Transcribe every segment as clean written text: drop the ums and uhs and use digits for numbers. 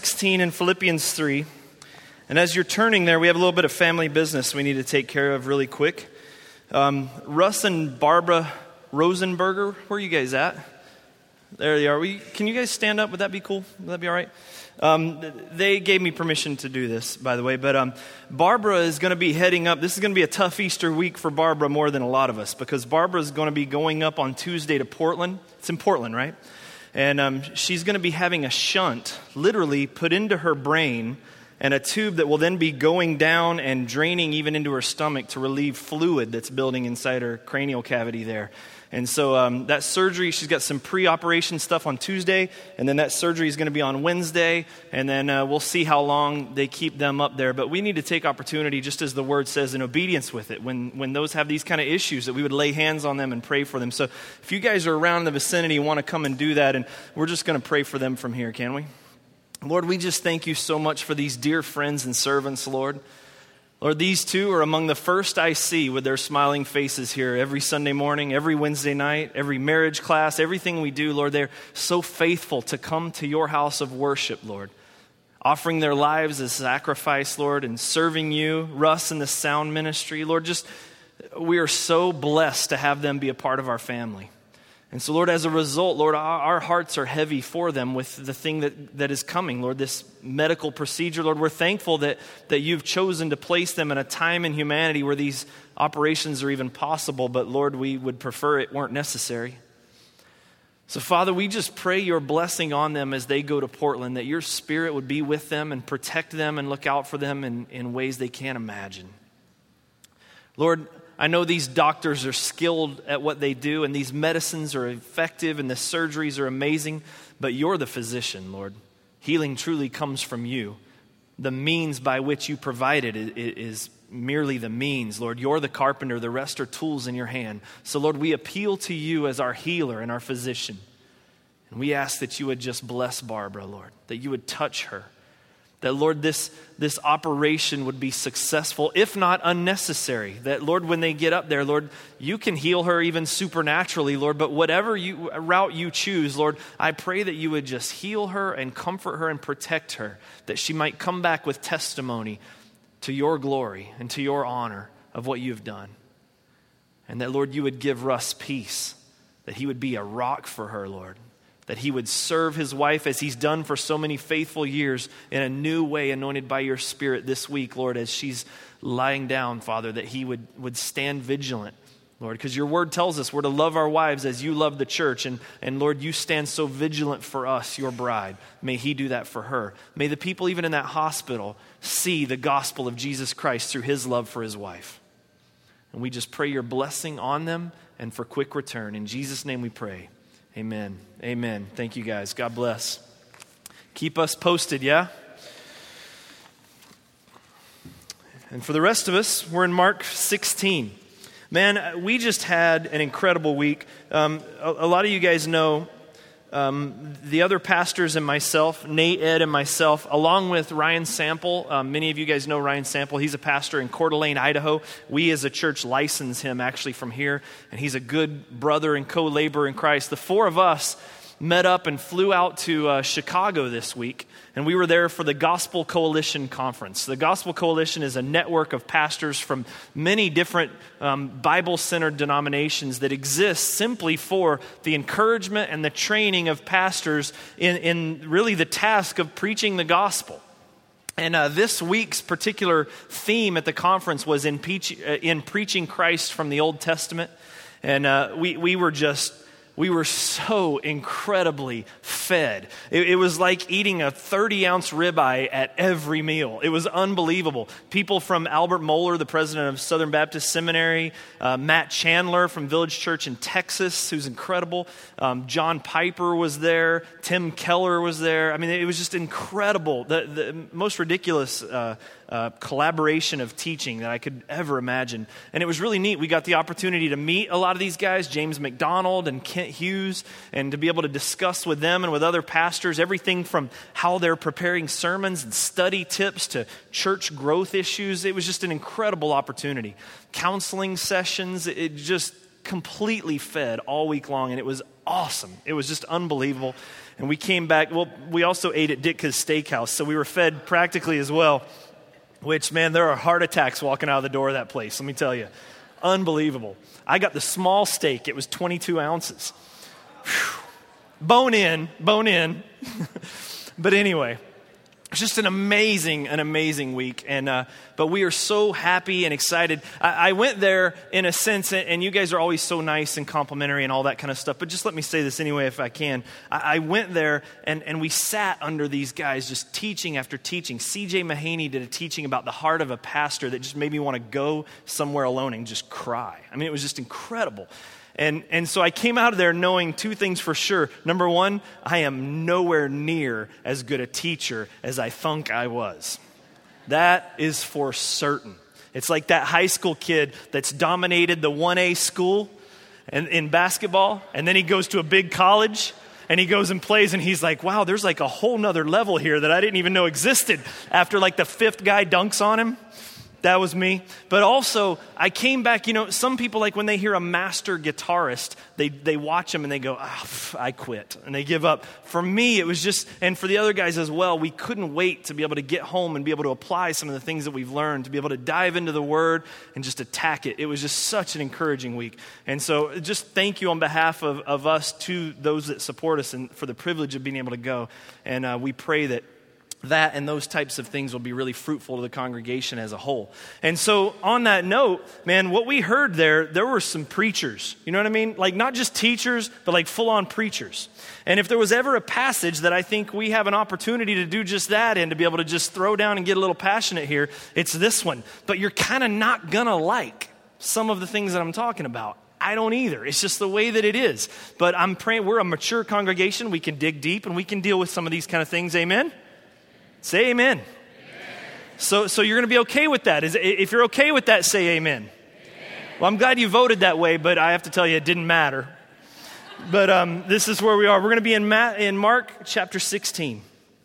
16 and Philippians 3. And as you're turning there, we have a little bit of family business we need to take care of really quick. Russ and Barbara Rosenberger, where are you guys at? There they are. Can you guys stand up? Would that be cool? Would that be all right? They gave me permission to do this, by the way. But Barbara is going to be heading up. This is going to be a tough Easter week for Barbara more than a lot of us, because Barbara is going to be going up on Tuesday to Portland. It's in Portland, right? And she's going to be having a shunt literally put into her brain, and a tube that will then be going down and draining even into her stomach to relieve fluid that's building inside her cranial cavity there. And so that surgery, she's got some pre-operation stuff on Tuesday, and then that surgery is going to be on Wednesday, and then we'll see how long they keep them up there. But we need to take opportunity, just as the Word says, in obedience with it. When those have these kind of issues, that we would lay hands on them and pray for them. So if you guys are around in the vicinity and want to come and do that, and we're just going to pray for them from here, can we? Lord, we just thank you so much for these dear friends and servants, Lord. Lord, these two are among the first I see with their smiling faces here every Sunday morning, every Wednesday night, every marriage class, everything we do, Lord. They're so faithful to come to your house of worship, Lord, offering their lives as sacrifice, Lord, and serving you, Russ in the sound ministry. Lord, we are so blessed to have them be a part of our family. And so, Lord, as a result, Lord, our hearts are heavy for them with the thing that is coming, Lord, this medical procedure. Lord, we're thankful that you've chosen to place them in a time in humanity where these operations are even possible, but Lord, we would prefer it weren't necessary. So, Father, we just pray your blessing on them as they go to Portland, that your Spirit would be with them and protect them and look out for them in ways they can't imagine. Lord, I know these doctors are skilled at what they do, and these medicines are effective, and the surgeries are amazing, but you're the physician, Lord. Healing truly comes from you. The means by which you provide it is merely the means, Lord. You're the carpenter. The rest are tools in your hand. So, Lord, we appeal to you as our healer and our physician. And we ask that you would just bless Barbara, Lord, that you would touch her. That, Lord, this operation would be successful, if not unnecessary. That, Lord, when they get up there, Lord, you can heal her even supernaturally, Lord. But whatever route you choose, Lord, I pray that you would just heal her and comfort her and protect her. That she might come back with testimony to your glory and to your honor of what you've done. And that, Lord, you would give Russ peace. That he would be a rock for her, Lord. That he would serve his wife as he's done for so many faithful years in a new way, anointed by your Spirit this week, Lord, as she's lying down, Father, that he would stand vigilant, Lord, because your word tells us we're to love our wives as you love the church. And Lord, you stand so vigilant for us, your bride. May he do that for her. May the people even in that hospital see the gospel of Jesus Christ through his love for his wife. And we just pray your blessing on them and for quick return. In Jesus' name we pray. Amen. Amen. Thank you, guys. God bless. Keep us posted, yeah? And for the rest of us, we're in Mark 16. Man, we just had an incredible week. A lot of you guys know the other pastors and myself, Nate, Ed, and myself, along with Ryan Sample. Many of you guys know Ryan Sample. He's a pastor in Coeur d'Alene, Idaho. We as a church license him actually from here, and he's a good brother and co-laborer in Christ. The four of us met up and flew out to Chicago this week, and we were there for the Gospel Coalition Conference. The Gospel Coalition is a network of pastors from many different Bible-centered denominations that exist simply for the encouragement and the training of pastors in really the task of preaching the gospel. And this week's particular theme at the conference was in preaching Christ from the Old Testament. And we were so incredibly fed. It was like eating a 30-ounce ribeye at every meal. It was unbelievable. People from Albert Mohler, the president of Southern Baptist Seminary, Matt Chandler from Village Church in Texas, who's incredible. John Piper was there. Tim Keller was there. I mean, it was just incredible. The most ridiculous collaboration of teaching that I could ever imagine. And it was really neat. We got the opportunity to meet a lot of these guys, James McDonald and Kent Hughes, and to be able to discuss with them and with other pastors everything from how they're preparing sermons and study tips to church growth issues. It was just an incredible opportunity. Counseling sessions, completely fed all week long, and it was awesome. It was just unbelievable. And we came back, we also ate at Ditka's Steakhouse, so we were fed practically as well, which, man, there are heart attacks walking out of the door of that place, let me tell you. Unbelievable. I got the small steak. It was 22 ounces. Whew. Bone in. But anyway, it's just an amazing week. And but we are so happy and excited. I went there in a sense, and you guys are always so nice and complimentary and all that kind of stuff. But just let me say this anyway if I can. I went there, and we sat under these guys just teaching after teaching. C.J. Mahaney did a teaching about the heart of a pastor that just made me want to go somewhere alone and just cry. I mean, it was just incredible. And so I came out of there knowing two things for sure. Number one, I am nowhere near as good a teacher as I thunk I was. That is for certain. It's like that high school kid that's dominated the 1A school and in basketball, and then he goes to a big college, and he goes and plays, and he's like, wow, there's like a whole nother level here that I didn't even know existed after like the fifth guy dunks on him. That was me. But also, I came back, some people, like when they hear a master guitarist, they watch him and they go, I quit. And they give up. For me, it was just, and for the other guys as well, we couldn't wait to be able to get home and be able to apply some of the things that we've learned, to be able to dive into the Word and just attack it. It was just such an encouraging week. And so just thank you on behalf of us to those that support us and for the privilege of being able to go. And we pray that and those types of things will be really fruitful to the congregation as a whole. And so on that note, man, what we heard there were some preachers. You know what I mean? Like not just teachers, but like full-on preachers. And if there was ever a passage that I think we have an opportunity to do just that and to be able to just throw down and get a little passionate here, it's this one. But you're kind of not going to like some of the things that I'm talking about. I don't either. It's just the way that it is. But I'm praying we're a mature congregation. We can dig deep and we can deal with some of these kind of things. Amen? Say amen. Amen. So you're going to be okay with that. If you're okay with that, say amen. Amen. Well, I'm glad you voted that way, but I have to tell you it didn't matter. But this is where we are. We're going to be in Mark chapter 16.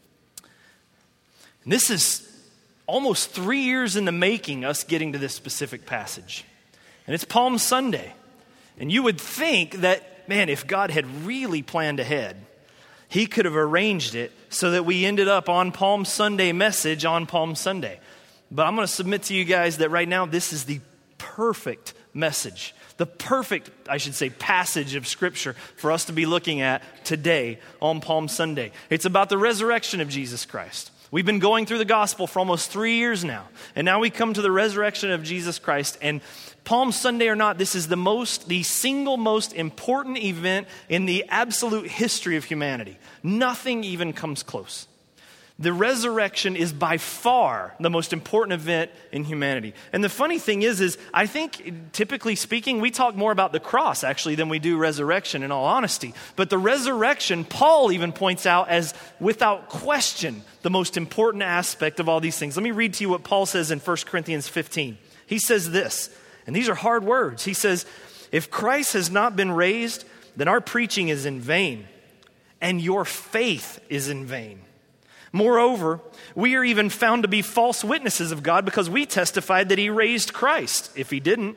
And this is almost 3 years in the making, us getting to this specific passage. And it's Palm Sunday. And you would think that, man, if God had really planned ahead, He could have arranged it so that we ended up on Palm Sunday message on Palm Sunday. But I'm going to submit to you guys that right now this is the perfect message, the perfect, I should say, passage of Scripture for us to be looking at today on Palm Sunday. It's about the resurrection of Jesus Christ. We've been going through the gospel for almost 3 years now. And now we come to the resurrection of Jesus Christ. And Palm Sunday or not, this is the single most important event in the absolute history of humanity. Nothing even comes close. The resurrection is by far the most important event in humanity. And the funny thing is I think, typically speaking, we talk more about the cross, actually, than we do resurrection, in all honesty. But the resurrection, Paul even points out as, without question, the most important aspect of all these things. Let me read to you what Paul says in 1 Corinthians 15. He says this, and these are hard words. He says, if Christ has not been raised, then our preaching is in vain, and your faith is in vain. Moreover, we are even found to be false witnesses of God because we testified that He raised Christ, if He didn't.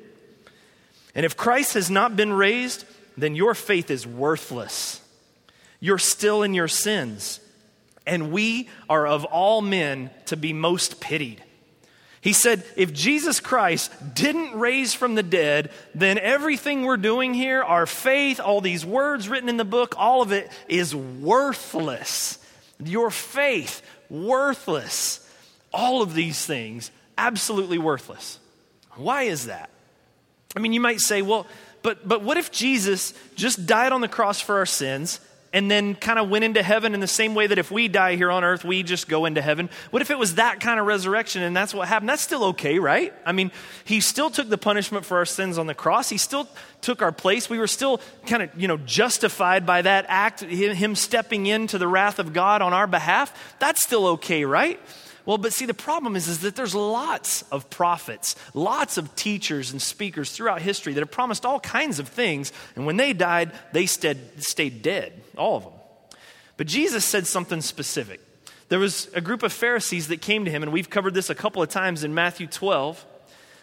And if Christ has not been raised, then your faith is worthless. You're still in your sins, and we are of all men to be most pitied. He said, if Jesus Christ didn't raise from the dead, then everything we're doing here, our faith, all these words written in the book, all of it is worthless. Your faith, worthless. All of these things, absolutely worthless. Why is that? I mean, you might say, well, but what if Jesus just died on the cross for our sins and then kind of went into heaven in the same way that if we die here on earth, we just go into heaven? What if it was that kind of resurrection and that's what happened? That's still okay, right? I mean, He still took the punishment for our sins on the cross. He still took our place. We were still kind of, justified by that act, Him stepping into the wrath of God on our behalf. That's still okay, right? Well, but see, the problem is that there's lots of prophets, lots of teachers and speakers throughout history that have promised all kinds of things, and when they died, they stayed dead, all of them. But Jesus said something specific. There was a group of Pharisees that came to Him, and we've covered this a couple of times in Matthew 12.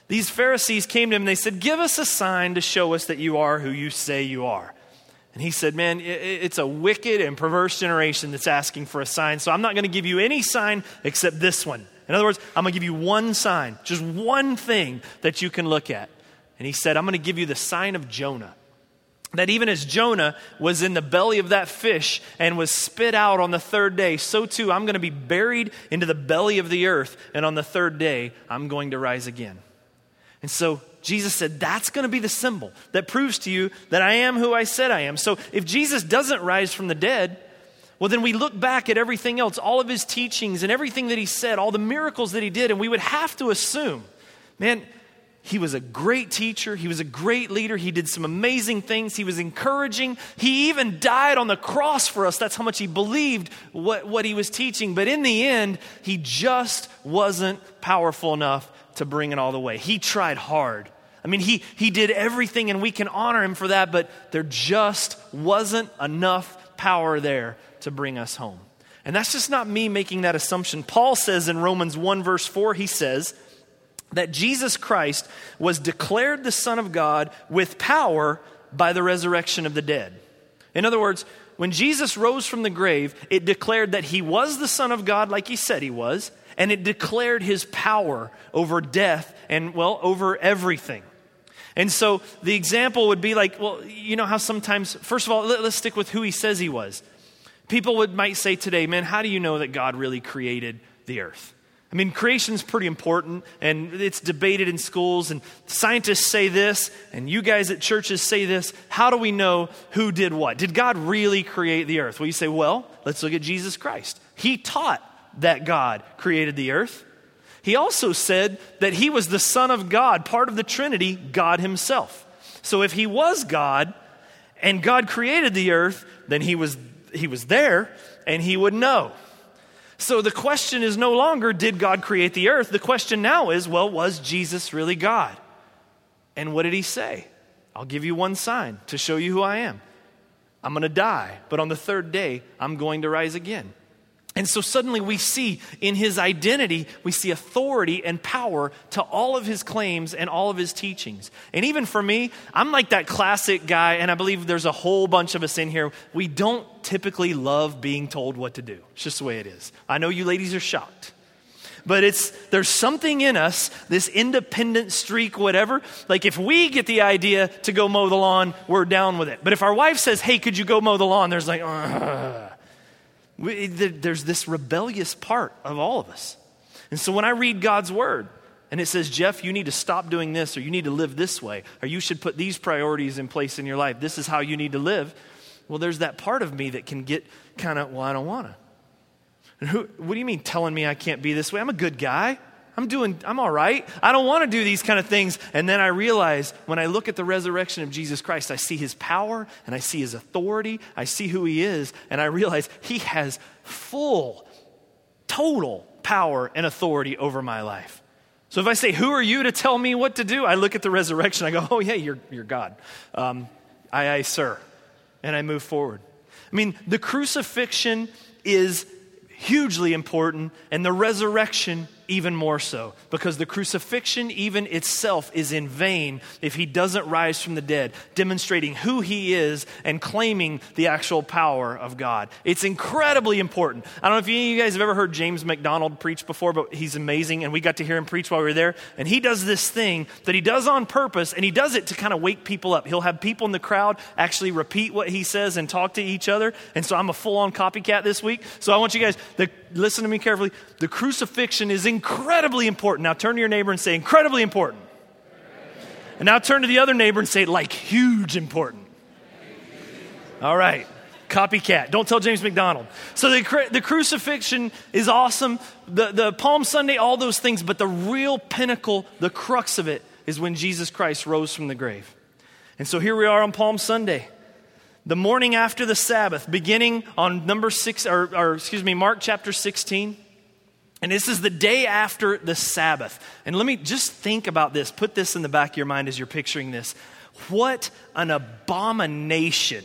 These Pharisees came to him and they said, give us a sign to show us that you are who you say you are. And he said, man, it's a wicked and perverse generation that's asking for a sign, so I'm not going to give you any sign except this one. In other words, I'm going to give you one sign, just one thing that you can look at. And he said, I'm going to give you the sign of Jonah. That even as Jonah was in the belly of that fish and was spit out on the third day, so too I'm going to be buried into the belly of the earth, and on the third day I'm going to rise again. And so Jesus said, that's going to be the symbol that proves to you that I am who I said I am. So if Jesus doesn't rise from the dead, well, then we look back at everything else, all of his teachings and everything that he said, all the miracles that he did, and we would have to assume, man, he was a great teacher. He was a great leader. He did some amazing things. He was encouraging. He even died on the cross for us. That's how much he believed what he was teaching. But in the end, he just wasn't powerful enough to bring it all the way. He tried hard. I mean, he did everything, and we can honor him for that, but there just wasn't enough power there to bring us home. And that's just not me making that assumption. Paul says in Romans 1 verse 4, he says that Jesus Christ was declared the Son of God with power by the resurrection of the dead. In other words, when Jesus rose from the grave, it declared that he was the Son of God like he said he was, and it declared his power over death and, well, over everything. And so the example would be like, well, you know how sometimes, first of all, let's stick with who he says he was. People might say today, man, how do you know that God really created the earth? I mean, creation's pretty important, and it's debated in schools, and scientists say this, and you guys at churches say this. How do we know who did what? Did God really create the earth? Well, you say, well, let's look at Jesus Christ. He taught that God created the earth. He also said that he was the Son of God, part of the Trinity, God himself. So if he was God and God created the earth, then he was there and he would know. So the question is no longer, did God create the earth? The question now is, well, was Jesus really God? And what did he say? I'll give you one sign to show you who I am. I'm going to die, but on the third day, I'm going to rise again. And so suddenly we see in his identity, we see authority and power to all of his claims and all of his teachings. And even for me, I'm like that classic guy, and I believe there's a whole bunch of us in here. We don't typically love being told what to do. It's just the way it is. I know you ladies are shocked. But there's something in us, this independent streak, whatever. Like if we get the idea to go mow the lawn, we're down with it. But if our wife says, hey, could you go mow the lawn? There's like, there's this rebellious part of all of us. And so when I read God's word and it says, Jeff, you need to stop doing this, or you need to live this way, or you should put these priorities in place in your life. This is how you need to live. Well, there's that part of me that can get kind of, well, I don't want to. And what do you mean telling me I can't be this way? I'm a good guy. I'm all right. I don't want to do these kind of things. And then I realize when I look at the resurrection of Jesus Christ, I see his power and I see his authority. I see who he is. And I realize he has full, total power and authority over my life. So if I say, who are you to tell me what to do? I look at the resurrection. I go, oh yeah, you're God. Aye, sir. And I move forward. I mean, the crucifixion is hugely important, and the resurrection even more so, because the crucifixion even itself is in vain if he doesn't rise from the dead, demonstrating who he is and claiming the actual power of God. It's incredibly important. I don't know if any of you guys have ever heard James MacDonald preach before, but he's amazing, and we got to hear him preach while we were there, and he does this thing that he does on purpose, and he does it to kind of wake people up. He'll have people in the crowd actually repeat what he says and talk to each other, and so I'm a full-on copycat this week, so I want you guys to listen to me carefully. The crucifixion is incredibly important. Now turn to your neighbor and say, incredibly important. And now turn to the other neighbor and say, like, huge important. All right. Copycat. Don't tell James MacDonald. So the crucifixion is awesome. The Palm Sunday, all those things. But the real pinnacle, the crux of it, is when Jesus Christ rose from the grave. And so here we are on Palm Sunday. The morning after the Sabbath, beginning on Mark chapter 16. And this is the day after the Sabbath. And let me just think about this. Put this in the back of your mind as you're picturing this. What an abomination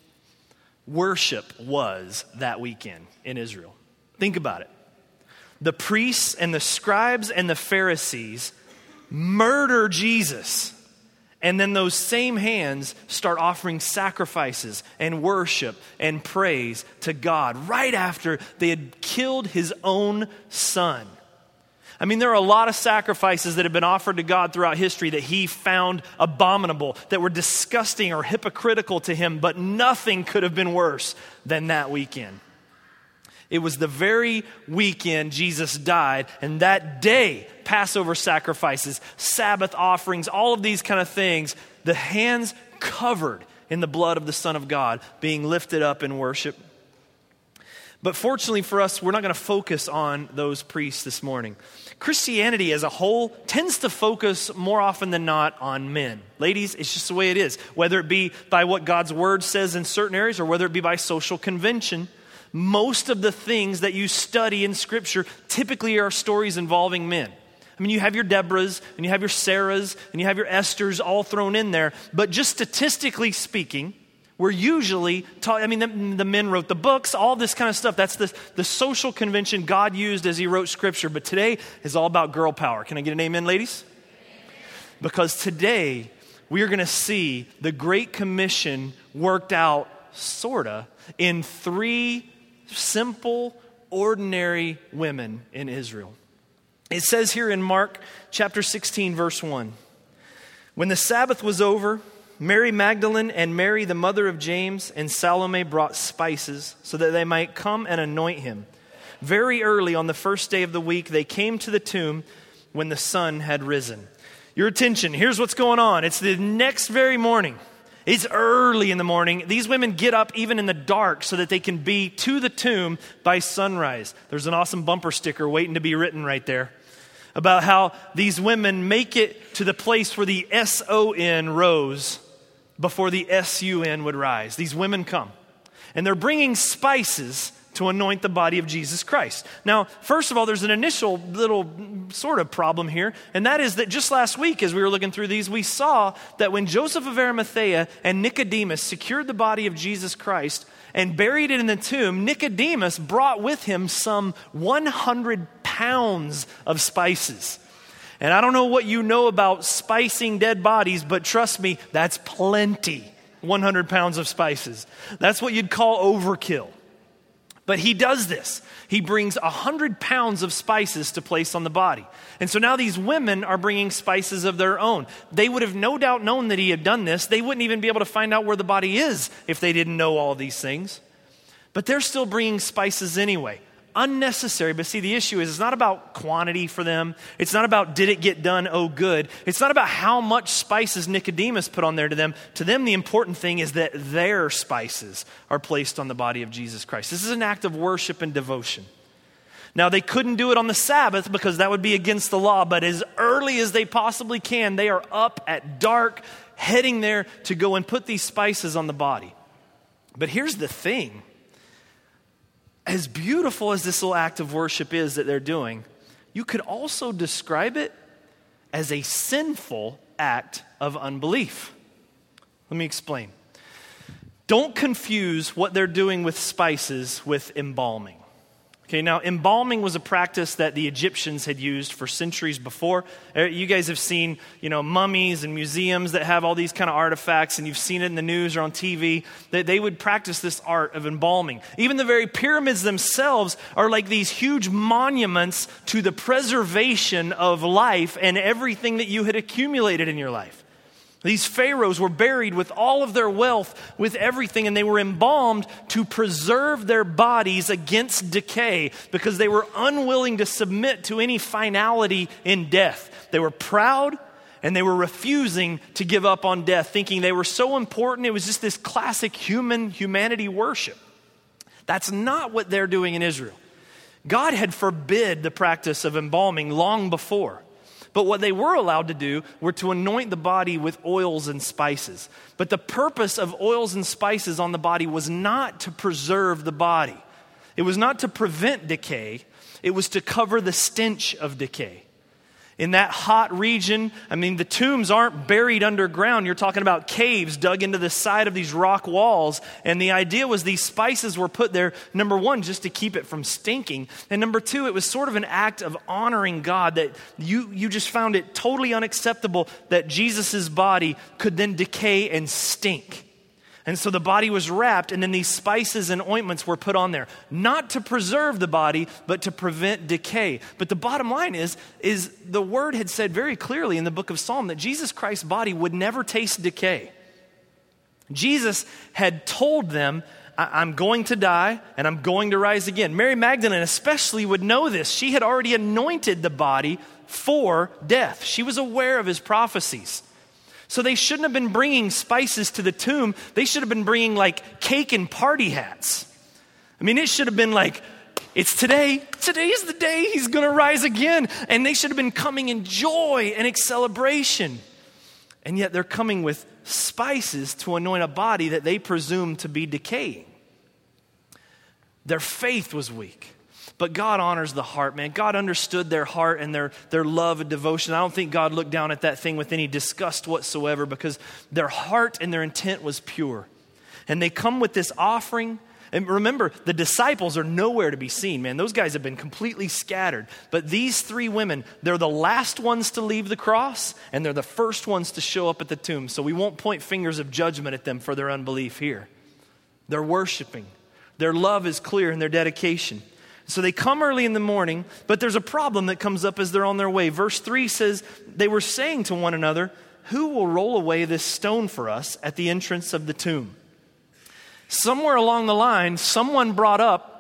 worship was that weekend in Israel. Think about it. The priests and the scribes and the Pharisees murder Jesus. And then those same hands start offering sacrifices and worship and praise to God right after they had killed his own son. I mean, there are a lot of sacrifices that have been offered to God throughout history that he found abominable, that were disgusting or hypocritical to him, but nothing could have been worse than that weekend. It was the very weekend Jesus died, and that day, Passover sacrifices, Sabbath offerings, all of these kind of things, the hands covered in the blood of the Son of God being lifted up in worship. But fortunately for us, we're not going to focus on those priests this morning. Christianity as a whole tends to focus more often than not on men. Ladies, it's just the way it is. Whether it be by what God's word says in certain areas or whether it be by social convention, most of the things that you study in Scripture typically are stories involving men. I mean, you have your Deborahs, and you have your Sarahs, and you have your Esthers all thrown in there. But just statistically speaking, we're usually the men wrote the books, all this kind of stuff. That's the social convention God used as he wrote Scripture. But today is all about girl power. Can I get an amen, ladies? Because today we are going to see the Great Commission worked out, sorta, in 3 simple, ordinary women in Israel. It says here in Mark chapter 16, verse 1, when the Sabbath was over, Mary Magdalene and Mary, the mother of James, and Salome brought spices so that they might come and anoint him. Very early on the first day of the week, they came to the tomb when the sun had risen. Your attention, here's what's going on. It's the next very morning. It's early in the morning. These women get up even in the dark so that they can be to the tomb by sunrise. There's an awesome bumper sticker waiting to be written right there about how these women make it to the place where the S-O-N rose before the S-U-N would rise. These women come, and they're bringing spices to anoint the body of Jesus Christ. Now, first of all, there's an initial little sort of problem here, and that is that just last week as we were looking through these, we saw that when Joseph of Arimathea and Nicodemus secured the body of Jesus Christ and buried it in the tomb, Nicodemus brought with him some 100 pounds of spices. And I don't know what you know about spicing dead bodies, but trust me, that's plenty. 100 pounds of spices. That's what you'd call overkill. But he does this. He brings 100 pounds of spices to place on the body. And so now these women are bringing spices of their own. They would have no doubt known that he had done this. They wouldn't even be able to find out where the body is if they didn't know all these things. But they're still bringing spices anyway. Unnecessary, but see, the issue is it's not about quantity for them. It's not about did it get done, oh good. It's not about how much spices Nicodemus put on there to them. To them, the important thing is that their spices are placed on the body of Jesus Christ. This is an act of worship and devotion. Now, they couldn't do it on the Sabbath because that would be against the law, but as early as they possibly can, they are up at dark, heading there to go and put these spices on the body. But here's the thing. As beautiful as this little act of worship is that they're doing, you could also describe it as a sinful act of unbelief. Let me explain. Don't confuse what they're doing with spices with embalming. Okay, now embalming was a practice that the Egyptians had used for centuries before. You guys have seen, mummies and museums that have all these kind of artifacts, and you've seen it in the news or on TV, that they would practice this art of embalming. Even the very pyramids themselves are like these huge monuments to the preservation of life and everything that you had accumulated in your life. These pharaohs were buried with all of their wealth, with everything, and they were embalmed to preserve their bodies against decay because they were unwilling to submit to any finality in death. They were proud, and they were refusing to give up on death, thinking they were so important. It was just this classic humanity worship. That's not what they're doing in Israel. God had forbid the practice of embalming long before. But what they were allowed to do were to anoint the body with oils and spices. But the purpose of oils and spices on the body was not to preserve the body. It was not to prevent decay. It was to cover the stench of decay. In that hot region, the tombs aren't buried underground. You're talking about caves dug into the side of these rock walls. And the idea was these spices were put there, number one, just to keep it from stinking. And number two, it was sort of an act of honoring God, that you just found it totally unacceptable that Jesus' body could then decay and stink. And so the body was wrapped, and then these spices and ointments were put on there, not to preserve the body, but to prevent decay. But the bottom line is the word had said very clearly in the book of Psalm that Jesus Christ's body would never taste decay. Jesus had told them, I'm going to die and I'm going to rise again. Mary Magdalene especially would know this. She had already anointed the body for death. She was aware of his prophecies. So they shouldn't have been bringing spices to the tomb. They should have been bringing like cake and party hats. It should have been like, it's today. Today is the day he's going to rise again. And they should have been coming in joy and celebration. And yet they're coming with spices to anoint a body that they presume to be decaying. Their faith was weak. But God honors the heart, man. God understood their heart and their love and devotion. I don't think God looked down at that thing with any disgust whatsoever, because their heart and their intent was pure. And they come with this offering. And remember, the disciples are nowhere to be seen, man. Those guys have been completely scattered. But these three women, they're the last ones to leave the cross, and they're the first ones to show up at the tomb. So we won't point fingers of judgment at them for their unbelief here. They're worshiping. Their love is clear in their dedication. So they come early in the morning, but there's a problem that comes up as they're on their way. Verse 3 says, they were saying to one another, who will roll away this stone for us at the entrance of the tomb? Somewhere along the line, someone brought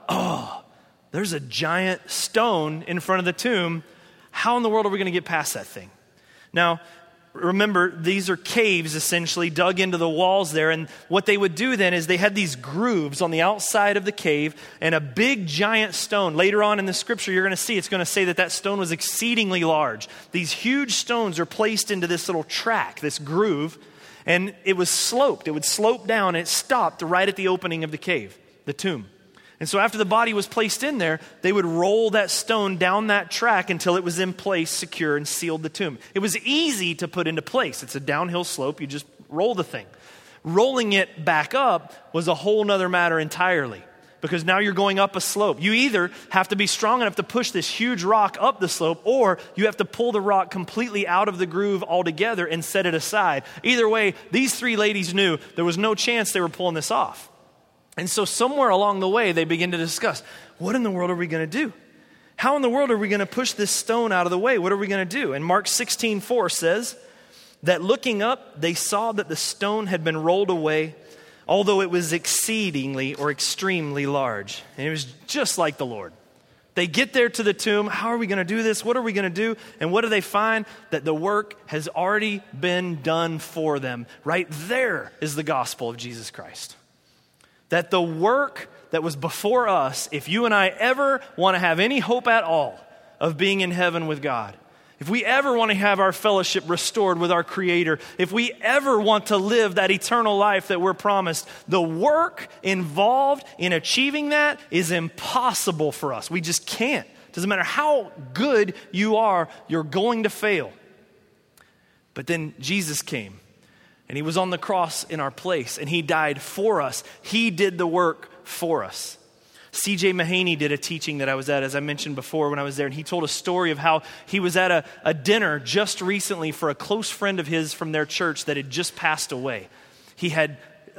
up, there's a giant stone in front of the tomb. How in the world are we going to get past that thing? Now, remember, these are caves essentially dug into the walls there. And what they would do then is they had these grooves on the outside of the cave and a big giant stone. Later on in the scripture, you're going to see, it's going to say that stone was exceedingly large. These huge stones are placed into this little track, this groove, and it was sloped. It would slope down, and it stopped right at the opening of the cave, the tomb. And so after the body was placed in there, they would roll that stone down that track until it was in place, secure, and sealed the tomb. It was easy to put into place. It's a downhill slope. You just roll the thing. Rolling it back up was a whole nother matter entirely, because now you're going up a slope. You either have to be strong enough to push this huge rock up the slope, or you have to pull the rock completely out of the groove altogether and set it aside. Either way, these three ladies knew there was no chance they were pulling this off. And so somewhere along the way, they begin to discuss, what in the world are we going to do? How in the world are we going to push this stone out of the way? What are we going to do? And Mark 16:4 says that looking up, they saw that the stone had been rolled away, although it was exceedingly or extremely large. And it was just like the Lord. They get there to the tomb. How are we going to do this? What are we going to do? And what do they find? That the work has already been done for them. Right there is the gospel of Jesus Christ. That the work that was before us, if you and I ever want to have any hope at all of being in heaven with God, if we ever want to have our fellowship restored with our Creator, if we ever want to live that eternal life that we're promised, the work involved in achieving that is impossible for us. We just can't. Doesn't matter how good you are, you're going to fail. But then Jesus came. And he was on the cross in our place, and he died for us. He did the work for us. C.J. Mahaney did a teaching that I was at, as I mentioned before when I was there, and he told a story of how he was at a dinner just recently for a close friend of his from their church that had just passed away. He had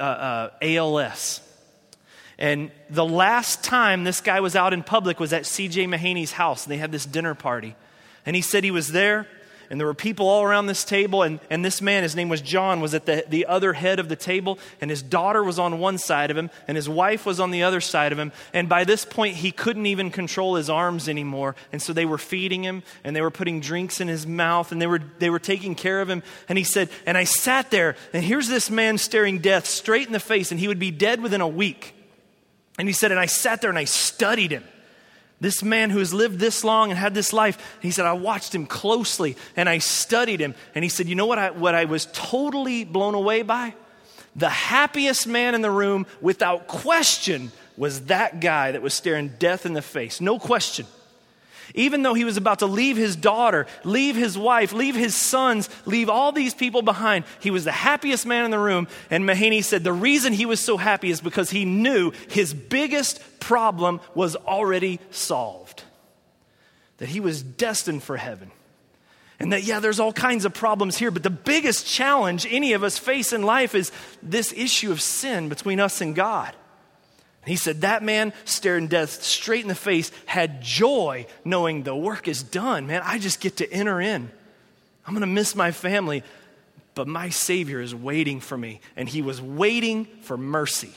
ALS. And the last time this guy was out in public was at C.J. Mahaney's house, and they had this dinner party. And he said he was there, and there were people all around this table, and this man, his name was John, was at the other head of the table, and his daughter was on one side of him, and his wife was on the other side of him, and by this point, he couldn't even control his arms anymore, and so they were feeding him, and they were putting drinks in his mouth, and they were taking care of him, and he said, and I sat there, and here's this man staring death straight in the face, and he would be dead within a week, and he said, and I sat there and I studied him. This man who has lived this long and had this life, he said, I watched him closely and I studied him. And he said, you know what I was totally blown away by? The happiest man in the room, without question, was that guy that was staring death in the face. No question. Even though he was about to leave his daughter, leave his wife, leave his sons, leave all these people behind, he was the happiest man in the room. And Mahaney said the reason he was so happy is because he knew his biggest problem was already solved. That he was destined for heaven. And that, yeah, there's all kinds of problems here, but the biggest challenge any of us face in life is this issue of sin between us and God. And he said that man, staring death straight in the face, had joy knowing the work is done. Man, I just get to enter in. I'm going to miss my family, but my Savior is waiting for me. And he was waiting for mercy.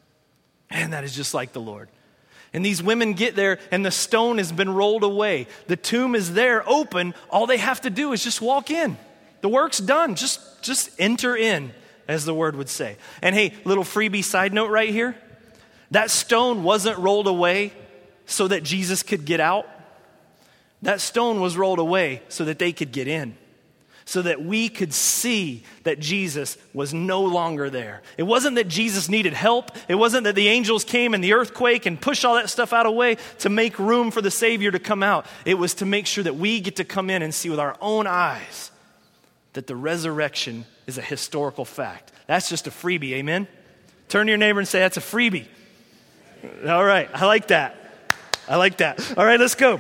And that is just like the Lord. And these women get there and the stone has been rolled away. The tomb is there open. All they have to do is just walk in. The work's done. Just enter in, as the word would say. And hey, little freebie side note right here. That stone wasn't rolled away so that Jesus could get out. That stone was rolled away so that they could get in. So that we could see that Jesus was no longer there. It wasn't that Jesus needed help. It wasn't that the angels came and the earthquake and pushed all that stuff out of the way to make room for the Savior to come out. It was to make sure that we get to come in and see with our own eyes that the resurrection is a historical fact. That's just a freebie, amen? Turn to your neighbor and say, that's a freebie. All right, I like that. All right, let's go.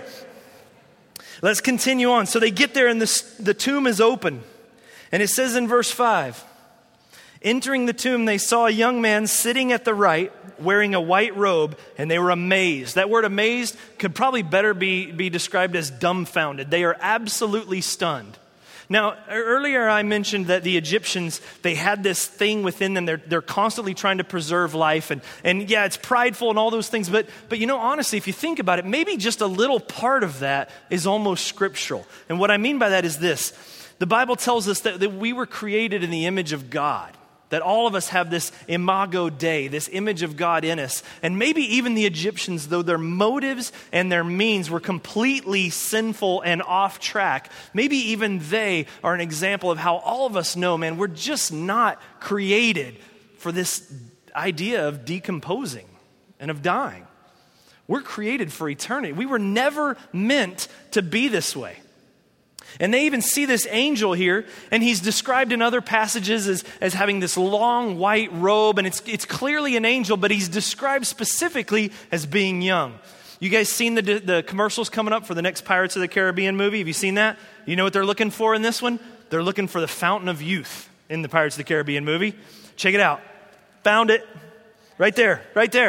Let's continue on. So they get there and the tomb is open. And it says in verse 5, entering the tomb, they saw a young man sitting at the right, wearing a white robe, and they were amazed. That word amazed could probably better be described as dumbfounded. They are absolutely stunned. Now, earlier I mentioned that the Egyptians, they had this thing within them. They're constantly trying to preserve life. And yeah, it's prideful and all those things. But you know, honestly, if you think about it, maybe just a little part of that is almost scriptural. And what I mean by that is this. The Bible tells us that we were created in the image of God. That all of us have this imago Dei, this image of God in us. And maybe even the Egyptians, though their motives and their means were completely sinful and off track, maybe even they are an example of how all of us know, man, we're just not created for this idea of decomposing and of dying. We're created for eternity. We were never meant to be this way. And they even see this angel here, and he's described in other passages as having this long white robe, and it's clearly an angel, but he's described specifically as being young. You guys seen the commercials coming up for the next Pirates of the Caribbean movie? Have you seen that? You know what they're looking for in this one? They're looking for the fountain of youth in the Pirates of the Caribbean movie. Check it out. Found it. Right there.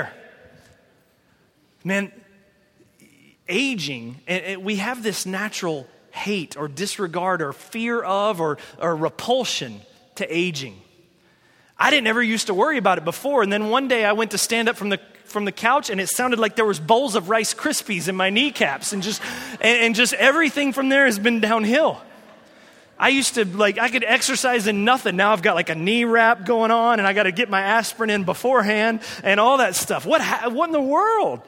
Man, aging, and we have this natural hate or disregard or fear of or repulsion to aging. I didn't ever used to worry about it before, and then one day I went to stand up from the couch and it sounded like there was bowls of Rice Krispies in my kneecaps and just everything from there has been downhill. I used to I could exercise in nothing. Now I've got like a knee wrap going on and I got to get my aspirin in beforehand and all that stuff. What in the world?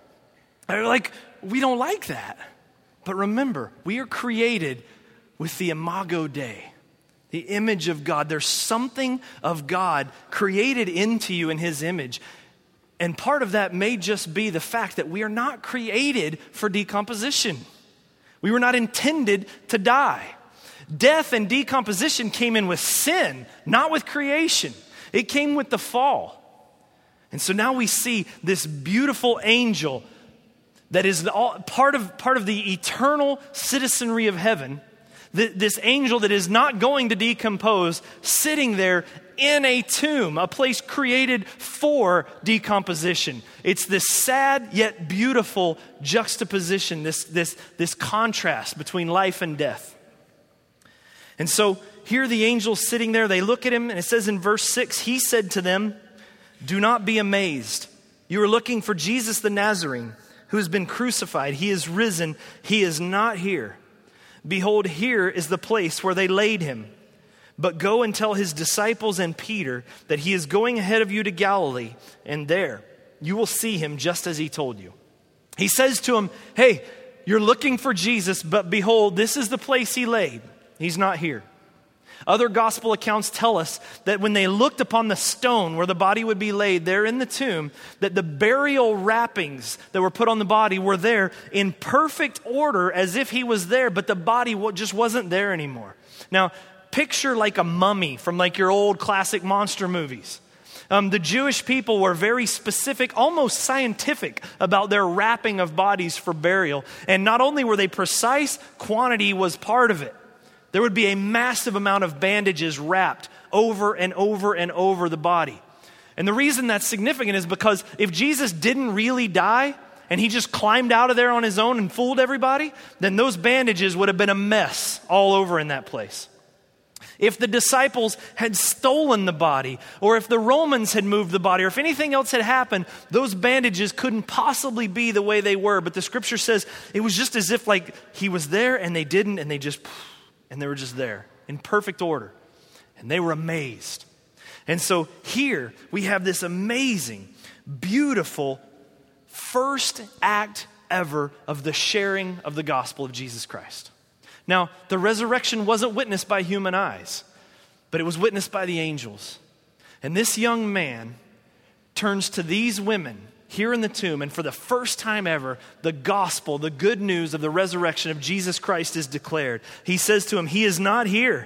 We don't like that. But remember, we are created with the imago Dei, the image of God. There's something of God created into you in his image. And part of that may just be the fact that we are not created for decomposition. We were not intended to die. Death and decomposition came in with sin, not with creation. It came with the fall. And so now we see this beautiful angel that is part of the eternal citizenry of heaven, this angel that is not going to decompose, sitting there in a tomb, a place created for decomposition. It's this sad yet beautiful juxtaposition, this contrast between life and death. And so here the angel's sitting there, they look at him, and it says in verse 6, he said to them, "Do not be amazed. You are looking for Jesus the Nazarene, who has been crucified. He is risen. He is not here. Behold, here is the place where they laid him. But go and tell his disciples and Peter that he is going ahead of you to Galilee, and there you will see him just as he told you." He says to him, hey, you're looking for Jesus, but behold, this is the place he laid. He's not here. Other gospel accounts tell us that when they looked upon the stone where the body would be laid there in the tomb, that the burial wrappings that were put on the body were there in perfect order as if he was there, but the body just wasn't there anymore. Now, picture like a mummy from like your old classic monster movies. The Jewish people were very specific, almost scientific about their wrapping of bodies for burial. And not only were they precise, quantity was part of it. There would be a massive amount of bandages wrapped over and over and over the body. And the reason that's significant is because if Jesus didn't really die and he just climbed out of there on his own and fooled everybody, then those bandages would have been a mess all over in that place. If the disciples had stolen the body, or if the Romans had moved the body, or if anything else had happened, those bandages couldn't possibly be the way they were. But the scripture says it was just as if like he was there and they didn't, and they were just there in perfect order. And they were amazed. And so here we have this amazing, beautiful first act ever of the sharing of the gospel of Jesus Christ. Now, the resurrection wasn't witnessed by human eyes, but it was witnessed by the angels. And this young man turns to these women here in the tomb, and for the first time ever, the gospel, the good news of the resurrection of Jesus Christ is declared. He says to him, "He is not here.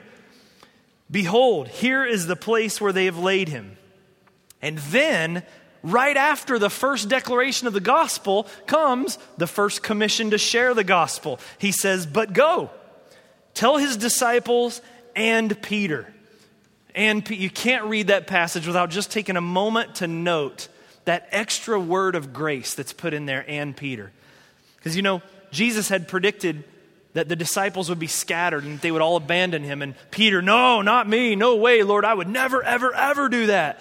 Behold, here is the place where they have laid him." And then, right after the first declaration of the gospel comes the first commission to share the gospel. He says, "But go, tell his disciples and Peter." And you can't read that passage without just taking a moment to note that extra word of grace that's put in there, "and Peter." Because Jesus had predicted that the disciples would be scattered and they would all abandon him. And Peter, "No, not me. No way, Lord. I would never, ever, ever do that."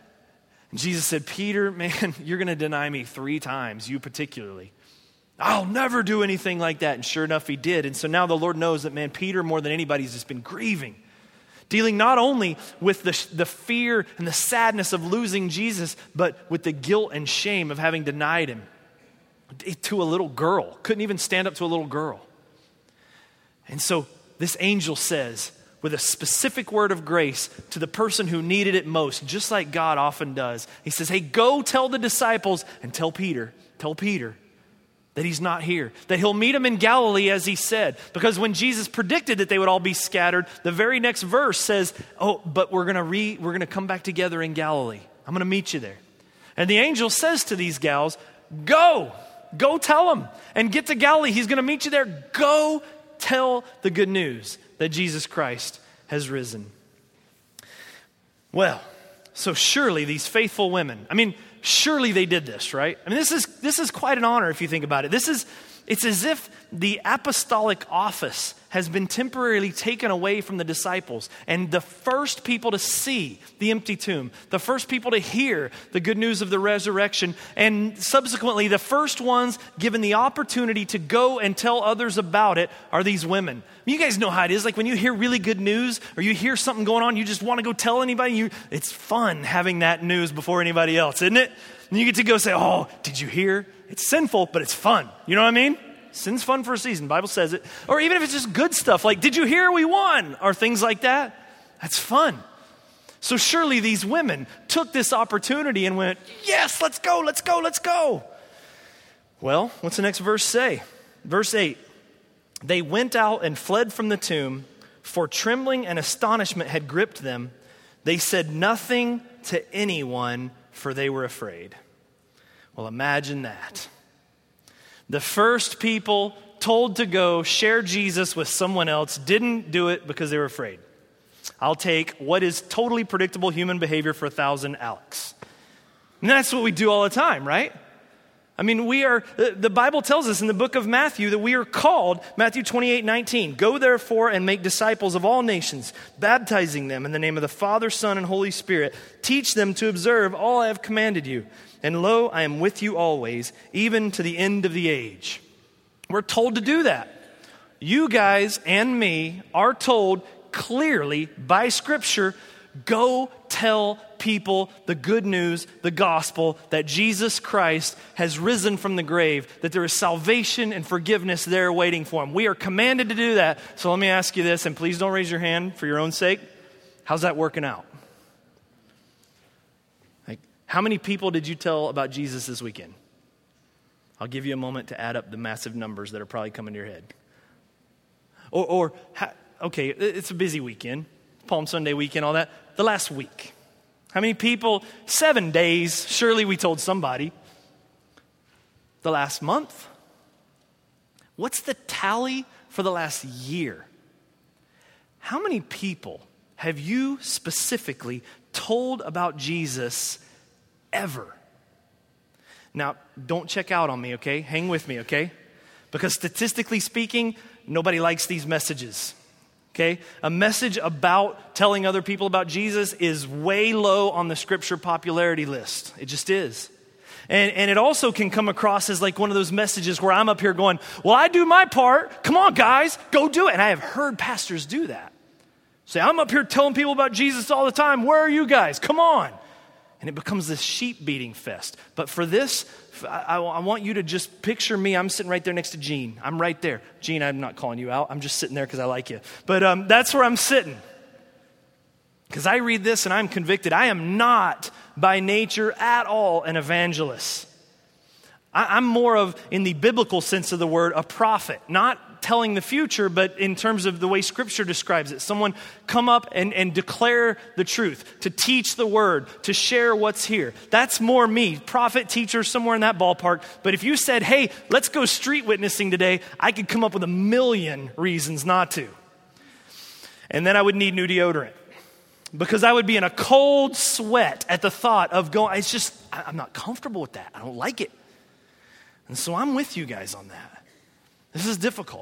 And Jesus said, "Peter, man, you're going to deny me 3 times, you particularly. I'll never do anything like that." And sure enough, he did. And so now the Lord knows that, man, Peter, more than anybody, has just been grieving. Dealing not only with the fear and the sadness of losing Jesus, but with the guilt and shame of having denied him to a little girl. Couldn't even stand up to a little girl. And so this angel says, with a specific word of grace to the person who needed it most, just like God often does. He says, "Hey, go tell the disciples and tell Peter that he's not here, that he'll meet him in Galilee as he said." Because when Jesus predicted that they would all be scattered, the very next verse says, "Oh, but we're going to come back together in Galilee. I'm going to meet you there." And the angel says to these gals, go tell him and get to Galilee. He's going to meet you there. Go tell the good news that Jesus Christ has risen. Well, so surely these faithful women, surely they did this, right? This is quite an honor if you think about it. It's as if the apostolic office has been temporarily taken away from the disciples, and the first people to see the empty tomb, the first people to hear the good news of the resurrection, and subsequently the first ones given the opportunity to go and tell others about it are these women. You guys know how it is. Like when you hear really good news or you hear something going on, you just want to go tell anybody. It's fun having that news before anybody else, isn't it? And you get to go say, "Oh, did you hear? It's sinful, but it's fun." You know what I mean? Sin's fun for a season. The Bible says it. Or even if it's just good stuff like, "Did you hear we won?" or things like that. That's fun. So surely these women took this opportunity and went, "Yes, let's go, let's go, let's go." Well, what's the next verse say? Verse 8. "They went out and fled from the tomb, for trembling and astonishment had gripped them. They said nothing to anyone, for they were afraid." Well, imagine that. The first people told to go share Jesus with someone else didn't do it because they were afraid. I'll take what is totally predictable human behavior for 1,000 Alex. And that's what we do all the time, right? The Bible tells us in the book of Matthew that we are called, Matthew 28:19, "Go therefore and make disciples of all nations, baptizing them in the name of the Father, Son, and Holy Spirit. Teach them to observe all I have commanded you. And lo, I am with you always, even to the end of the age." We're told to do that. You guys and me are told clearly by Scripture, go tell people the good news, the gospel, that Jesus Christ has risen from the grave, that there is salvation and forgiveness there waiting for him. We are commanded to do that. So let me ask you this, and please don't raise your hand for your own sake. How's that working out? Like, how many people did you tell about Jesus this weekend? I'll give you a moment to add up the massive numbers that are probably coming to your head. Okay, it's a busy weekend, Palm Sunday weekend, all that. The last week. How many people? 7 days, surely we told somebody. The last month? What's the tally for the last year? How many people have you specifically told about Jesus ever? Now, don't check out on me, okay? Hang with me, okay? Because statistically speaking, nobody likes these messages, okay? A message about telling other people about Jesus is way low on the scripture popularity list. It just is. And it also can come across as like one of those messages where I'm up here going, well, I do my part. Come on, guys, go do it. And I have heard pastors do that. Say, I'm up here telling people about Jesus all the time. Where are you guys? Come on. And it becomes this sheep beating fest. But for this, I want you to just picture me. I'm sitting right there next to Gene. I'm right there. Gene, I'm not calling you out. I'm just sitting there because I like you. But that's where I'm sitting. Because I read this and I'm convicted. I am not by nature at all an evangelist. I'm more of, in the biblical sense of the word, a prophet. Not telling the future, but in terms of the way Scripture describes it. Someone come up and declare the truth, to teach the word, to share what's here. That's more me, prophet, teacher, somewhere in that ballpark. But if you said, hey, let's go street witnessing today, I could come up with 1,000,000 reasons not to. And then I would need new deodorant. Because I would be in a cold sweat at the thought of going, I'm not comfortable with that. I don't like it. And so I'm with you guys on that. This is difficult.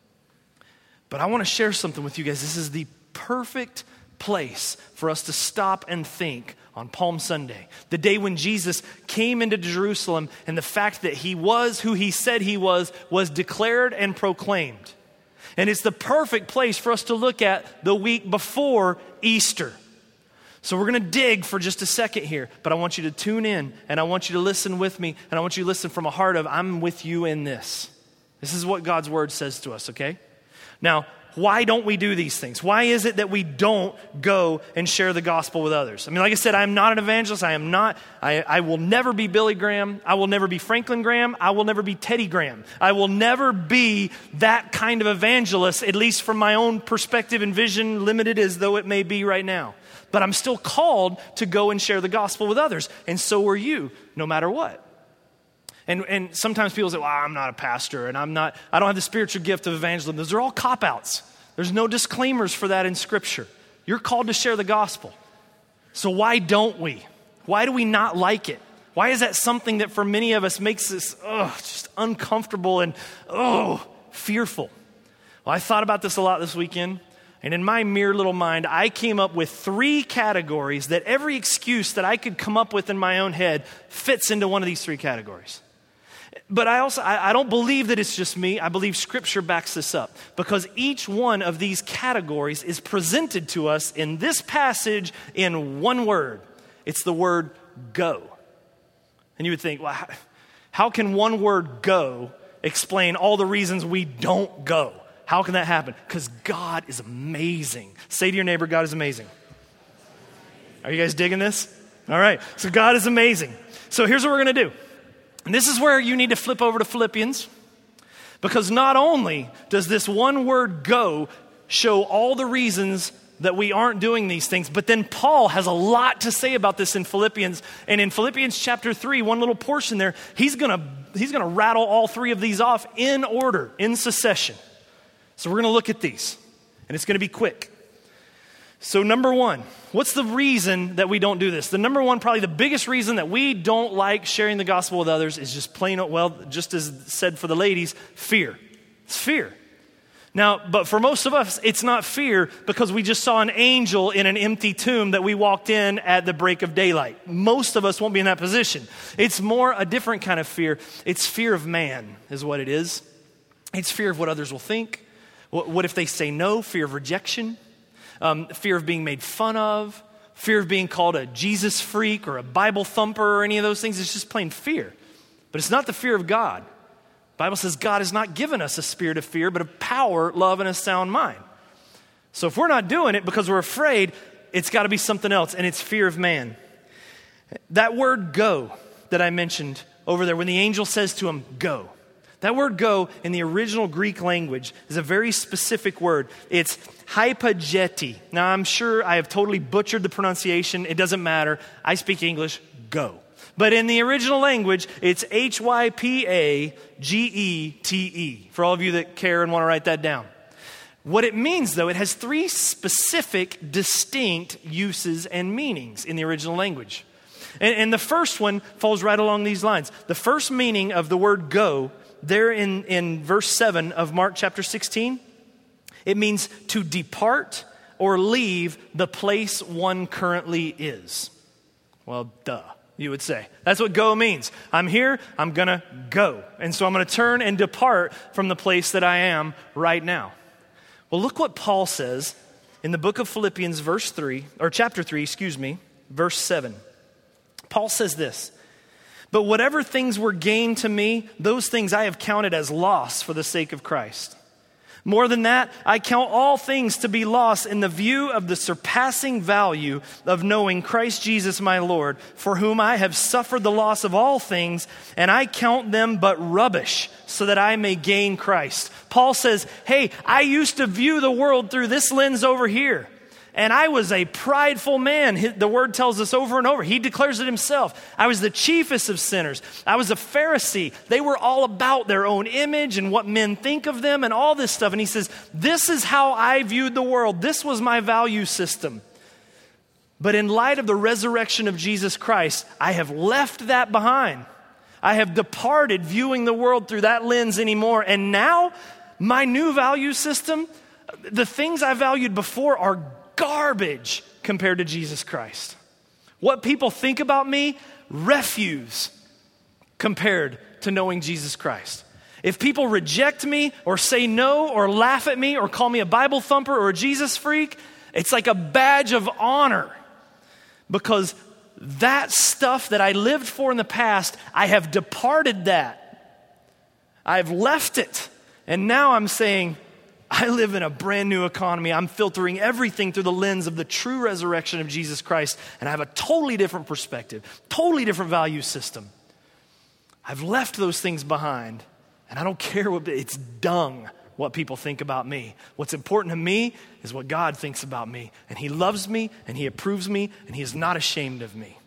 But I want to share something with you guys. This is the perfect place for us to stop and think on Palm Sunday, the day when Jesus came into Jerusalem and the fact that he was who he said he was declared and proclaimed. And it's the perfect place for us to look at the week before Easter. So we're going to dig for just a second here, but I want you to tune in and I want you to listen with me and I want you to listen from a heart of, I'm with you in this. This is what God's word says to us, okay? Now, why don't we do these things? Why is it that we don't go and share the gospel with others? I mean, like I said, I'm not an evangelist. I will never be Billy Graham. I will never be Franklin Graham. I will never be Teddy Graham. I will never be that kind of evangelist, at least from my own perspective and vision, limited as though it may be right now. But I'm still called to go and share the gospel with others. And so are you, no matter what. And sometimes people say, well, I'm not a pastor and I don't have the spiritual gift of evangelism. Those are all cop-outs. There's no disclaimers for that in Scripture. You're called to share the gospel. So why don't we? Why do we not like it? Why is that something that for many of us makes us just uncomfortable and fearful? Well, I thought about this a lot this weekend. And in my mere little mind, I came up with 3 categories that every excuse that I could come up with in my own head fits into one of these 3 categories. But I don't believe that it's just me. I believe Scripture backs this up. Because each one of these categories is presented to us in this passage in one word. It's the word go. And you would think, well, how can one word go explain all the reasons we don't go? How can that happen? Because God is amazing. Say to your neighbor, God is amazing. Are you guys digging this? All right. So God is amazing. So here's what we're going to do. And this is where you need to flip over to Philippians. Because not only does this one word go show all the reasons that we aren't doing these things, but then Paul has a lot to say about this in Philippians. And in Philippians chapter 3, one little portion there, he's going to rattle all 3 of these off in order, in succession. So we're going to look at these, and it's going to be quick. So number 1, what's the reason that we don't do this? The number 1, probably the biggest reason that we don't like sharing the gospel with others is just plain, just as said for the ladies, fear. It's fear. Now, but for most of us, it's not fear because we just saw an angel in an empty tomb that we walked in at the break of daylight. Most of us won't be in that position. It's more a different kind of fear. It's fear of man is what it is. It's fear of what others will think. What if they say no? Fear of rejection, fear of being made fun of, Fear of being called a Jesus freak or a Bible thumper or any of those things. It's just plain fear. But it's not the fear of God. The Bible says God has not given us a spirit of fear, but of power, love, and a sound mind. So if we're not doing it because we're afraid, it's got to be something else, and it's fear of man. That word go that I mentioned over there, when the angel says to him, go. That word go in the original Greek language is a very specific word. It's hypageti. Now, I'm sure I have totally butchered the pronunciation. It doesn't matter. I speak English. Go. But in the original language, it's hypagete, for all of you that care and want to write that down. What it means, though, it has three specific, distinct uses and meanings in the original language. And the first one falls right along these lines. The first meaning of the word go, there in verse 7 of Mark chapter 16, it means to depart or leave the place one currently is. Well, duh, you would say. That's what go means. I'm here, I'm going to go. And so I'm going to turn and depart from the place that I am right now. Well, look what Paul says in the book of Philippians chapter 3, verse 7. Paul says this, but whatever things were gained to me, those things I have counted as loss for the sake of Christ. More than that, I count all things to be lost in the view of the surpassing value of knowing Christ Jesus my Lord, for whom I have suffered the loss of all things, and I count them but rubbish, so that I may gain Christ. Paul says, hey, I used to view the world through this lens over here. And I was a prideful man. The word tells us over and over. He declares it himself. I was the chiefest of sinners. I was a Pharisee. They were all about their own image and what men think of them and all this stuff. And he says, this is how I viewed the world. This was my value system. But in light of the resurrection of Jesus Christ, I have left that behind. I have departed viewing the world through that lens anymore. And now, my new value system, the things I valued before are garbage compared to Jesus Christ. What people think about me, refuse compared to knowing Jesus Christ. If people reject me or say no or laugh at me or call me a Bible thumper or a Jesus freak, it's like a badge of honor because that stuff that I lived for in the past, I have departed that. I've left it. And now I'm saying, I live in a brand new economy. I'm filtering everything through the lens of the true resurrection of Jesus Christ, and I have a totally different perspective, totally different value system. I've left those things behind, and I don't care it's dung what people think about me. What's important to me is what God thinks about me, and He loves me, and He approves me, and He is not ashamed of me.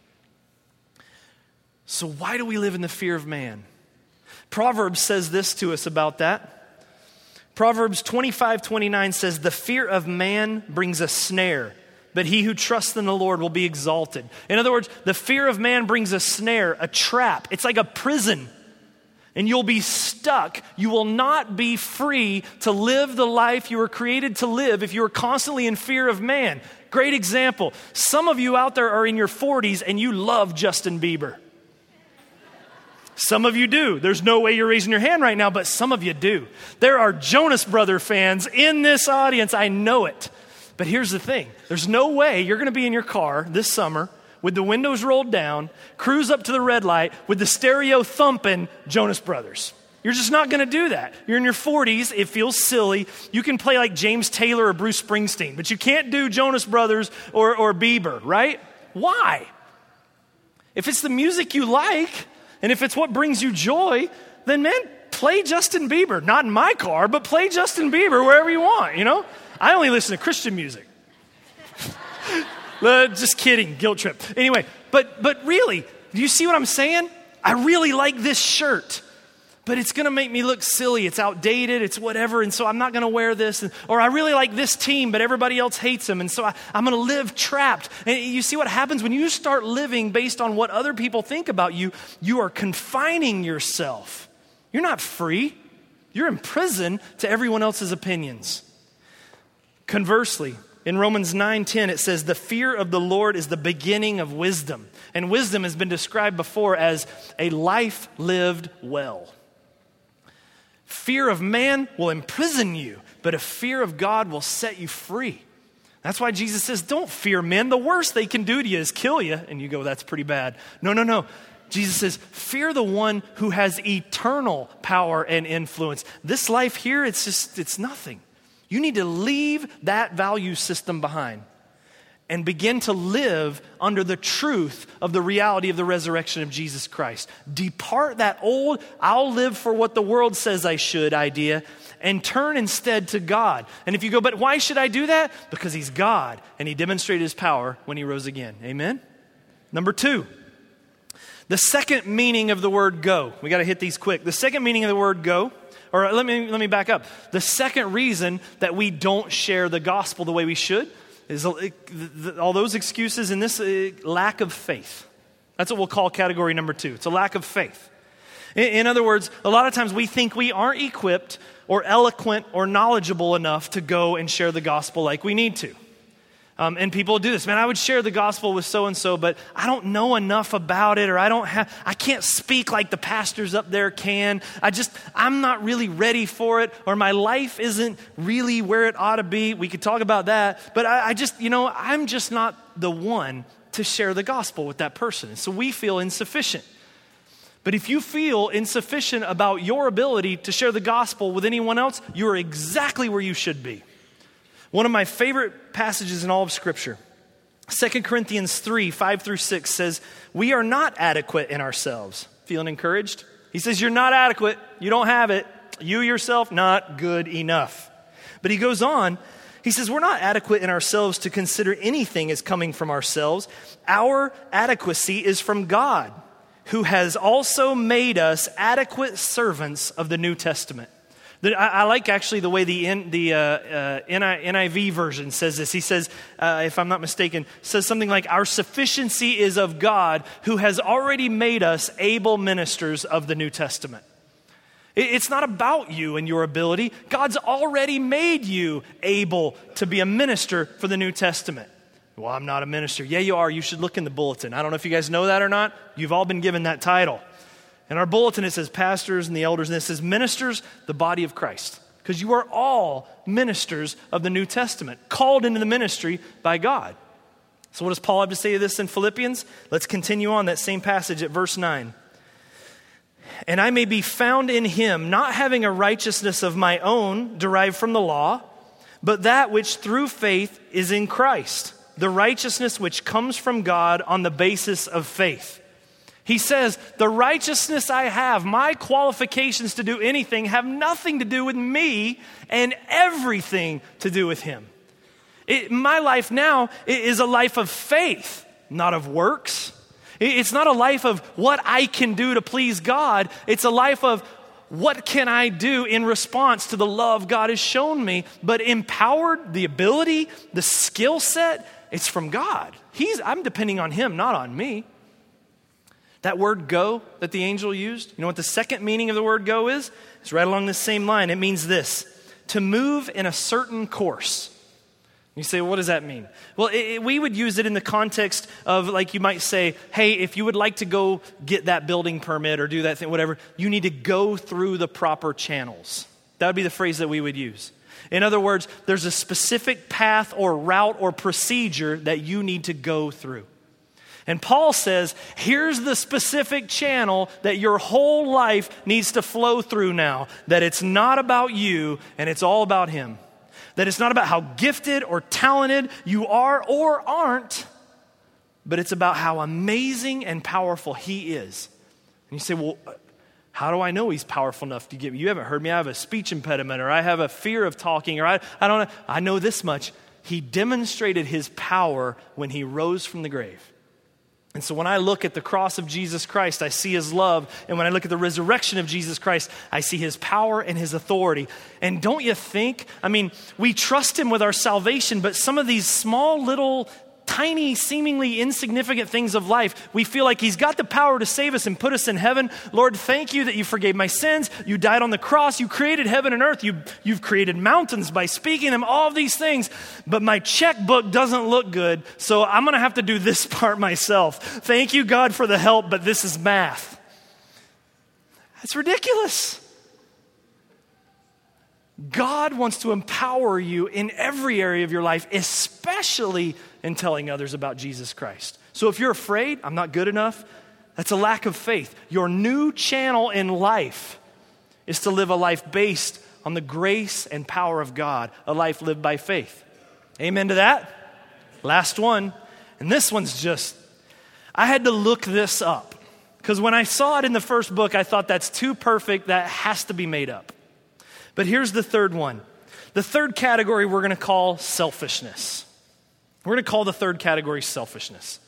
So why do we live in the fear of man? Proverbs says this to us about that. Proverbs 25:29 says, the fear of man brings a snare, but he who trusts in the Lord will be exalted. In other words, the fear of man brings a snare, a trap. It's like a prison, and you'll be stuck. You will not be free to live the life you were created to live if you are constantly in fear of man. Great example. Some of you out there are in your 40s and you love Justin Bieber. Some of you do. There's no way you're raising your hand right now, but some of you do. There are Jonas Brother fans in this audience. I know it. But here's the thing. There's no way you're going to be in your car this summer with the windows rolled down, cruise up to the red light with the stereo thumping Jonas Brothers. You're just not going to do that. You're in your 40s. It feels silly. You can play like James Taylor or Bruce Springsteen, but you can't do Jonas Brothers or Bieber, right? Why? If it's the music you like, and if it's what brings you joy, then man, play Justin Bieber. Not in my car, but play Justin Bieber wherever you want, you know? I only listen to Christian music. Just kidding, guilt trip. Anyway, but really, do you see what I'm saying? I really like this shirt, but it's going to make me look silly. It's outdated, it's whatever, and so I'm not going to wear this. Or I really like this team, but everybody else hates them, and so I'm going to live trapped. And you see what happens when you start living based on what other people think about you, you are confining yourself. You're not free. You're in prison to everyone else's opinions. Conversely, in Romans 9:10, it says, the fear of the Lord is the beginning of wisdom. And wisdom has been described before as a life lived well. Fear of man will imprison you, but a fear of God will set you free. That's why Jesus says, don't fear men. The worst they can do to you is kill you. And you go, that's pretty bad. No. Jesus says, fear the one who has eternal power and influence. This life here, it's nothing. You need to leave that value system behind and begin to live under the truth of the reality of the resurrection of Jesus Christ. Depart that old, I'll live for what the world says I should idea, and turn instead to God. And if you go, but why should I do that? Because he's God, and he demonstrated his power when he rose again. Amen? Number 2, the second meaning of the word go. We got to hit these quick. The second meaning of the word go, or let me back up. The second reason that we don't share the gospel the way we should is all those excuses and this lack of faith. That's what we'll call category number 2. It's a lack of faith. In other words, a lot of times we think we aren't equipped or eloquent or knowledgeable enough to go and share the gospel like we need to. And people do this. Man, I would share the gospel with so-and-so, but I don't know enough about it, or I can't speak like the pastors up there can. I'm not really ready for it, or my life isn't really where it ought to be. We could talk about that, but I'm just not the one to share the gospel with that person. So we feel insufficient. But if you feel insufficient about your ability to share the gospel with anyone else, you're exactly where you should be. One of my favorite passages in all of Scripture, 2 Corinthians 3, 5-6 says, we are not adequate in ourselves. Feeling encouraged? He says, you're not adequate. You don't have it. You yourself, not good enough. But he goes on, he says, we're not adequate in ourselves to consider anything as coming from ourselves. Our adequacy is from God, who has also made us adequate servants of the New Testament. I like actually the way the NIV version says this. He says, if I'm not mistaken, says something like, our sufficiency is of God, who has already made us able ministers of the New Testament. It's not about you and your ability. God's already made you able to be a minister for the New Testament. Well, I'm not a minister. Yeah, you are. You should look in the bulletin. I don't know if you guys know that or not. You've all been given that title. In our bulletin, it says pastors and the elders, and it says ministers, the body of Christ. Because you are all ministers of the New Testament, called into the ministry by God. So what does Paul have to say to this in Philippians? Let's continue on that same passage at verse 9. And I may be found in him, not having a righteousness of my own derived from the law, but that which through faith is in Christ, the righteousness which comes from God on the basis of faith. He says, the righteousness I have, my qualifications to do anything, have nothing to do with me and everything to do with him. My life now is a life of faith, not of works. It's not a life of what I can do to please God. It's a life of what can I do in response to the love God has shown me, but empowered, the ability, the skill set, it's from God. I'm depending on him, not on me. That word go that the angel used, you know what the second meaning of the word go is? It's right along this same line. It means this, to move in a certain course. You say, well, what does that mean? Well, we would use it in the context of, like, you might say, hey, if you would like to go get that building permit or do that thing, whatever, you need to go through the proper channels. That would be the phrase that we would use. In other words, there's a specific path or route or procedure that you need to go through. And Paul says, here's the specific channel that your whole life needs to flow through now. That it's not about you and it's all about him. That it's not about how gifted or talented you are or aren't, but it's about how amazing and powerful he is. And you say, well, how do I know he's powerful enough to give? You haven't heard me. I have a speech impediment, or I have a fear of talking, or I don't know. I know this much. He demonstrated his power when he rose from the grave. And so when I look at the cross of Jesus Christ, I see his love. And when I look at the resurrection of Jesus Christ, I see his power and his authority. And don't you think, we trust him with our salvation, but some of these small little tiny, seemingly insignificant things of life, we feel like he's got the power to save us and put us in heaven. Lord, thank you that you forgave my sins. You died on the cross. You created heaven and earth. You've created mountains by speaking them, all of these things. But my checkbook doesn't look good, so I'm going to have to do this part myself. Thank you, God, for the help, but this is math. That's ridiculous. God wants to empower you in every area of your life, especially in telling others about Jesus Christ. So if you're afraid, I'm not good enough, that's a lack of faith. Your new channel in life is to live a life based on the grace and power of God, a life lived by faith. Amen to that? Last one, and this one's I had to look this up, because when I saw it in the first book, I thought that's too perfect, that has to be made up. But here's the third one. The third category we're going to call selfishness. We're going to call the third category selfishness.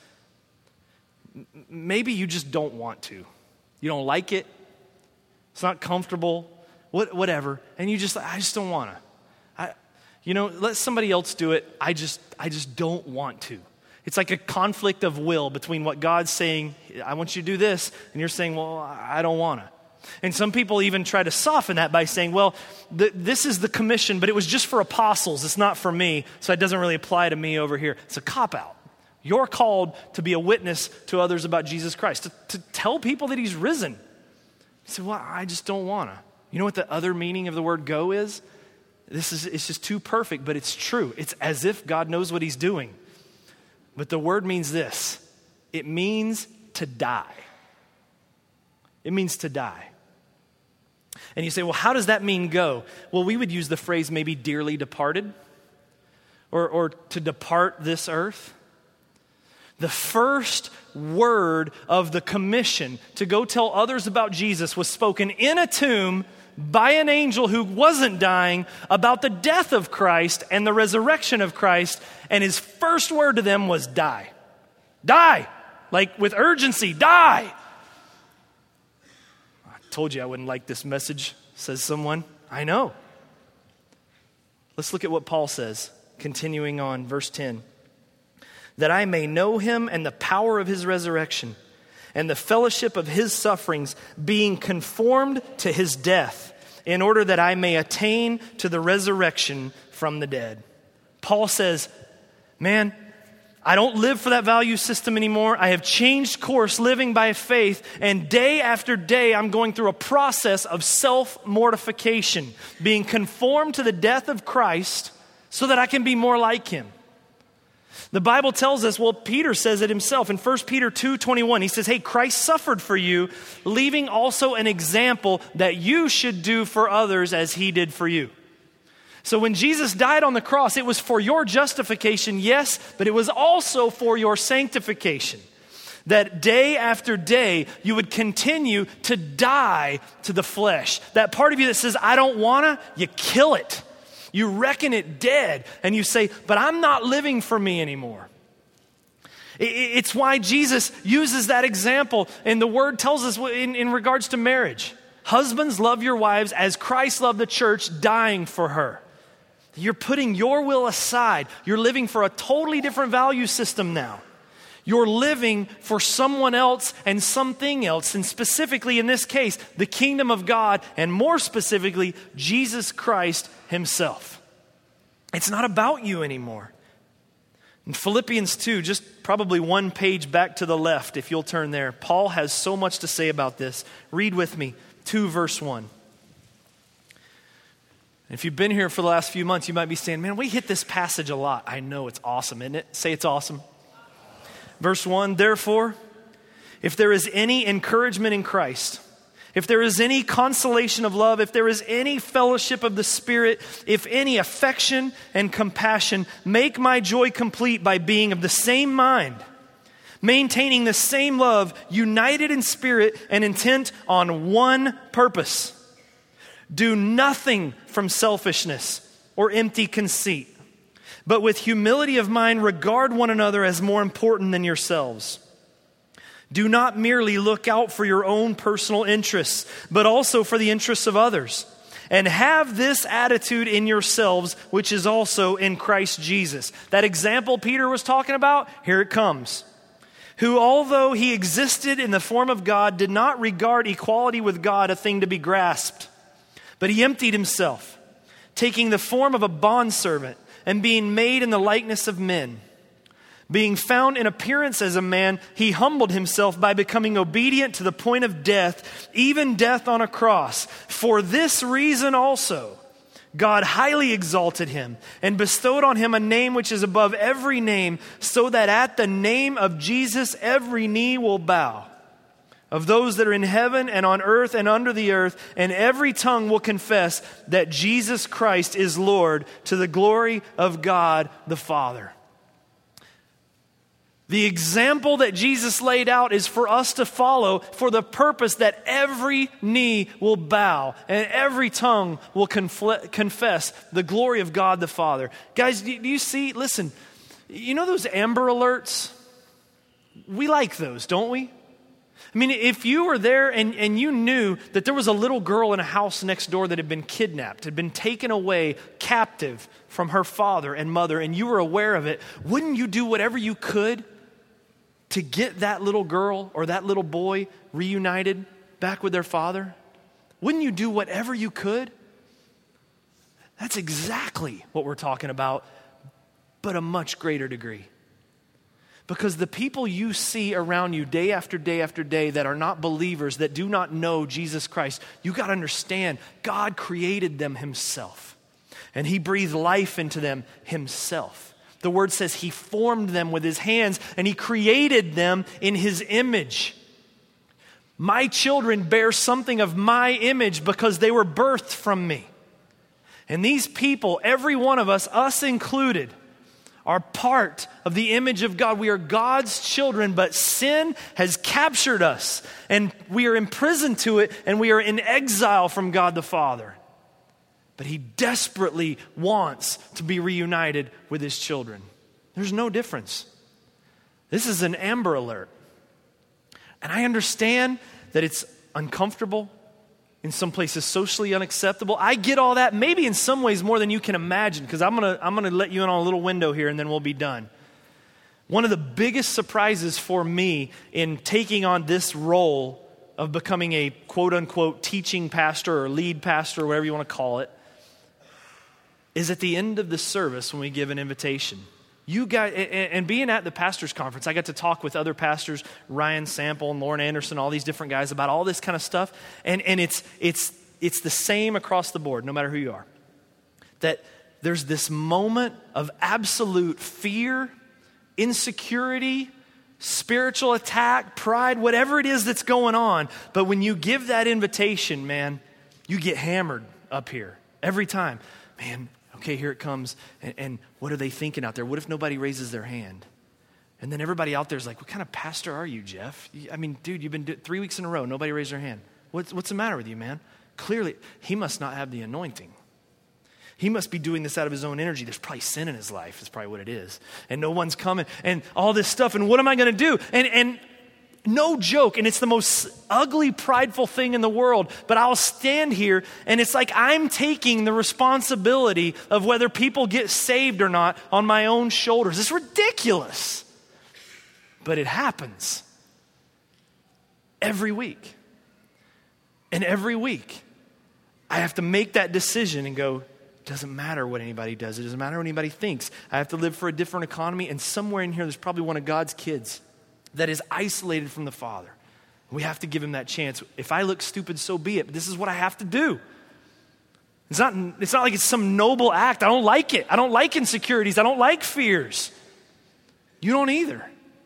Maybe you just don't want to. You don't like it. It's not comfortable, whatever. And I just don't want to. Let somebody else do it. I just don't want to. It's like a conflict of will between what God's saying, I want you to do this, and you're saying, well, I don't want to. And some people even try to soften that by saying, well, this is the commission, but it was just for apostles. It's not for me, so it doesn't really apply to me over here. It's a cop-out. You're called to be a witness to others about Jesus Christ, to tell people that he's risen. You say, well, I just don't want to. You know what the other meaning of the word go is? It's just too perfect, but it's true. It's as if God knows what he's doing. But the word means this. It means to die. It means to die. And you say, well, how does that mean go? Well, we would use the phrase maybe dearly departed or to depart this earth. The first word of the commission to go tell others about Jesus was spoken in a tomb by an angel who wasn't dying about the death of Christ and the resurrection of Christ. And his first word to them was die. Die. Like with urgency, die. I told you I wouldn't like this message, says someone. I know. Let's look at what Paul says, continuing on, verse 10. That I may know him and the power of his resurrection and the fellowship of his sufferings, being conformed to his death, in order that I may attain to the resurrection from the dead. Paul says, man, I don't live for that value system anymore. I have changed course living by faith, and day after day I'm going through a process of self-mortification, being conformed to the death of Christ so that I can be more like him. The Bible tells us, well, Peter says it himself in 1 Peter 2:21. He says, hey, Christ suffered for you, leaving also an example that you should do for others as he did for you. So when Jesus died on the cross, it was for your justification, yes, but it was also for your sanctification. That day after day, you would continue to die to the flesh. That part of you that says, I don't wanna, you kill it. You reckon it dead, and you say, but I'm not living for me anymore. It's why Jesus uses that example, and the word tells us in regards to marriage. Husbands, love your wives as Christ loved the church, dying for her. You're putting your will aside. You're living for a totally different value system now. You're living for someone else and something else, and specifically in this case, the kingdom of God, and more specifically, Jesus Christ himself. It's not about you anymore. In Philippians 2, just probably one page back to the left, if you'll turn there, Paul has so much to say about this. Read with me, 2 verse 1. If you've been here for the last few months, you might be saying, man, we hit this passage a lot. I know, it's awesome, isn't it? Say it's awesome. Verse 1, therefore, if there is any encouragement in Christ, if there is any consolation of love, if there is any fellowship of the Spirit, if any affection and compassion, make my joy complete by being of the same mind, maintaining the same love, united in spirit and intent on one purpose. Do nothing from selfishness or empty conceit, but with humility of mind regard one another as more important than yourselves. Do not merely look out for your own personal interests, but also for the interests of others. And have this attitude in yourselves, which is also in Christ Jesus. That example Peter was talking about, here it comes. Who, although he existed in the form of God, did not regard equality with God a thing to be grasped, but he emptied himself, taking the form of a bondservant, and being made in the likeness of men. Being found in appearance as a man, he humbled himself by becoming obedient to the point of death, even death on a cross. For this reason also, God highly exalted him and bestowed on him a name which is above every name, so that at the name of Jesus every knee will bow, of those that are in heaven and on earth and under the earth, and every tongue will confess that Jesus Christ is Lord, to the glory of God the Father. The example that Jesus laid out is for us to follow, for the purpose that every knee will bow and every tongue will confess the glory of God the Father. Guys, do you see? Listen, you know those Amber Alerts? We like those, don't we? I mean, if you were there and you knew that there was a little girl in a house next door that had been kidnapped, had been taken away captive from her father and mother, and you were aware of it, wouldn't you do whatever you could to get that little girl or that little boy reunited back with their father? Wouldn't you do whatever you could? That's exactly what we're talking about, but a much greater degree. Because the people you see around you day after day after day that are not believers, that do not know Jesus Christ, you got to understand, God created them himself. And he breathed life into them himself. The word says he formed them with his hands and he created them in his image. My children bear something of my image because they were birthed from me. And these people, every one of us included, are part of the image of God. We are God's children, but sin has captured us and we are imprisoned to it and we are in exile from God the Father. But he desperately wants to be reunited with his children. There's no difference. This is an Amber Alert. And I understand that it's uncomfortable, in some places socially unacceptable. I get all that, maybe in some ways more than you can imagine, because I'm gonna let you in on a little window here and then we'll be done. One of the biggest surprises for me in taking on this role of becoming a quote-unquote teaching pastor or lead pastor or whatever you want to call it is at the end of the service when we give an invitation. You guys, and being at the pastors' conference, I got to talk with other pastors, Ryan Sample and Lauren Anderson, all these different guys about all this kind of stuff. And it's the same across the board, no matter who you are. That there's this moment of absolute fear, insecurity, spiritual attack, pride, whatever it is that's going on. But when you give that invitation, man, you get hammered up here every time. Man, okay, here it comes. And what are they thinking out there? What if nobody raises their hand? And then everybody out there is like, what kind of pastor are you, Jeff? I mean, dude, you've been 3 weeks in a row. Nobody raised their hand. What's the matter with you, man? Clearly, he must not have the anointing. He must be doing this out of his own energy. There's probably sin in his life. That's probably what it is. And no one's coming. And all this stuff. And what am I going to do? And no joke, and it's the most ugly, prideful thing in the world, but I'll stand here and it's like I'm taking the responsibility of whether people get saved or not on my own shoulders. It's ridiculous. But it happens every week. And every week, I have to make that decision and go, it doesn't matter what anybody does. It doesn't matter what anybody thinks. I have to live for a different economy, and somewhere in here, there's probably one of God's kids that is isolated from the Father. We have to give him that chance. If I look stupid, so be it. But this is what I have to do. It's not like it's some noble act. I don't like it. I don't like insecurities. I don't like fears. You don't either.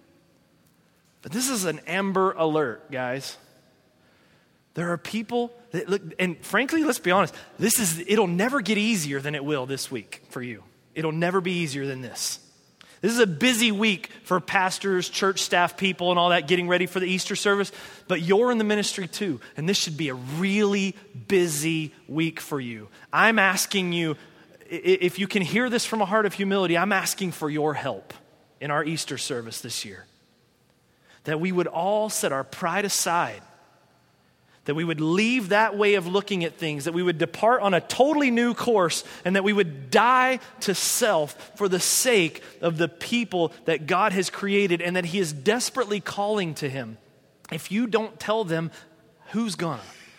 But this is an Amber Alert, guys. There are people that look, and frankly, let's be honest, it'll never get easier than it will this week for you. It'll never be easier than this. This is a busy week for pastors, church staff people, and all that, getting ready for the Easter service. But you're in the ministry too, and this should be a really busy week for you. I'm asking you, if you can hear this from a heart of humility, I'm asking for your help in our Easter service this year. That we would all set our pride aside. That we would leave that way of looking at things, that we would depart on a totally new course, and that we would die to self for the sake of the people that God has created and that he is desperately calling to him. If you don't tell them, who's gonna?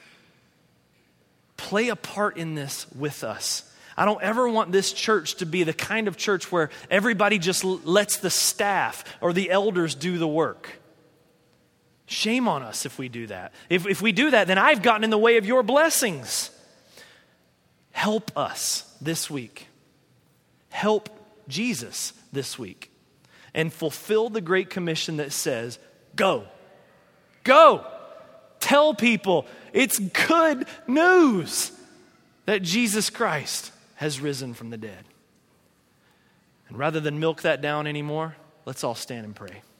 Play a part in this with us. I don't ever want this church to be the kind of church where everybody just lets the staff or the elders do the work. Shame on us if we do that. If we do that, then I've gotten in the way of your blessings. help us this week. Help Jesus this week. And fulfill the Great Commission that says, go. Go. Tell people it's good news that Jesus Christ has risen from the dead. And rather than milk that down anymore, let's all stand and pray.